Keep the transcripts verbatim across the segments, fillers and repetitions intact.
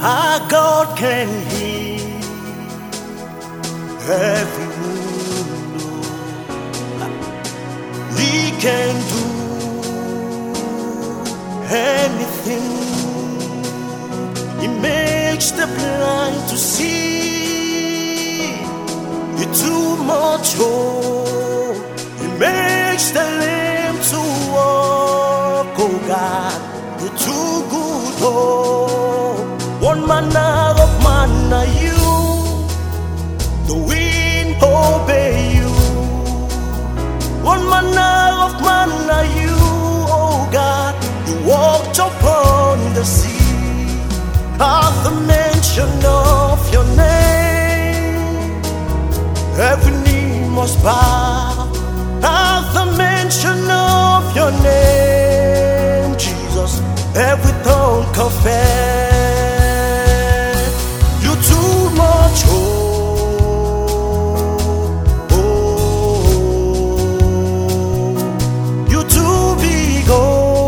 Our God can heal every wound. He can do anything. He makes the blind to see. You're too much hope. He makes the lame to walk. Oh God, you're too good. Oh, one manner of man are you. The wind obey you. One manner of man are you. Oh God, you walked upon the sea. At the mention of your name, every knee must bow. At the mention of your name, Jesus, every tongue confess. You're too much hope. Oh, you're too big. Oh,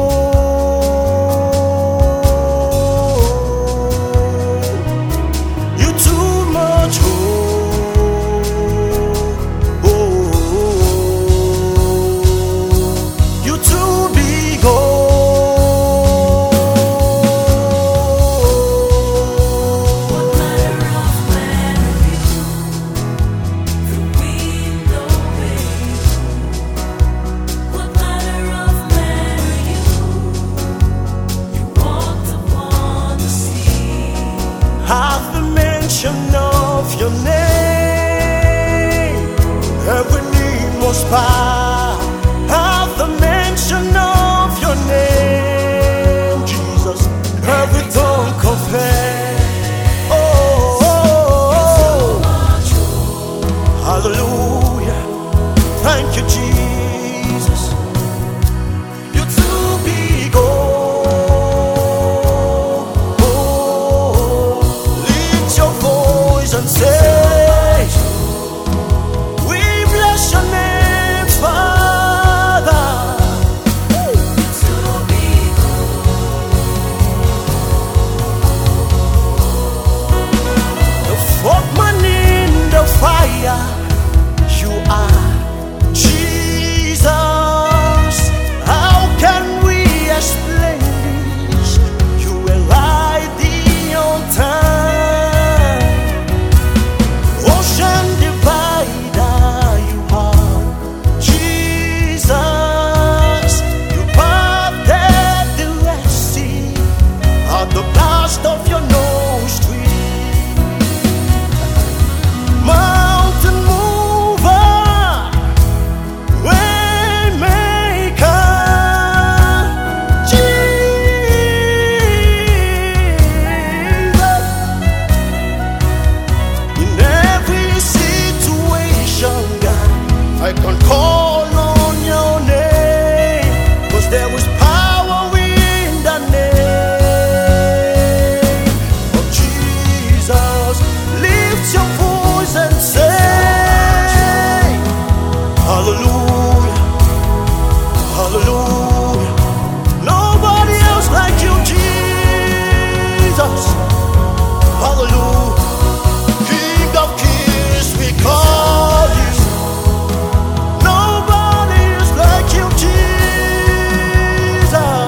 at the mention of your name, every knee must bow. At the mention of your name, Jesus, every tongue confess. Oh, oh, oh, hallelujah. Thank you, Jesus. You're too big. Oh, and say, we bless your name, Father. The fourth man in the fire, you are Jesus. How can we explain this? You were right the on time. Of your nose tree, mountain mover, way maker, Jesus. In every situation, God, I can call on your name, 'cause there was power in the name. Your voice and say, hallelujah, hallelujah. Nobody else like you, Jesus. Hallelujah. King of kings, we call you. Nobody is like you, Jesus.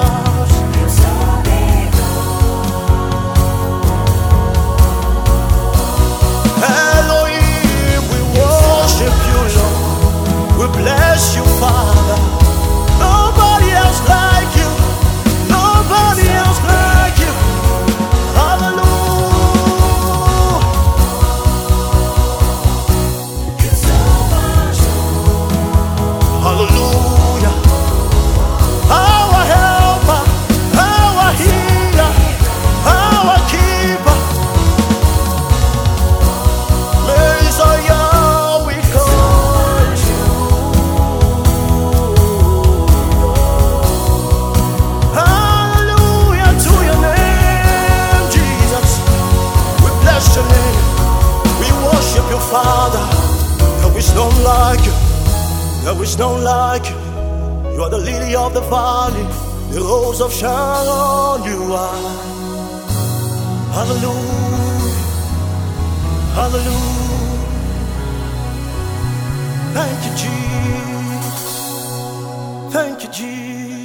Elohim, we worship you, Lord. We bless you, Father. Nobody else like you. Nobody else like you. Hallelujah. Hallelujah. Our helper, our healer, our keeper. We call you. Hallelujah to your name, Jesus. We bless your name. We worship you, Father. There is none like you. There is none like you. You are the lily of the valley, the rose of Sharon. You are. Hallelujah, hallelujah. Thank you, Jesus. Thank you, Jesus.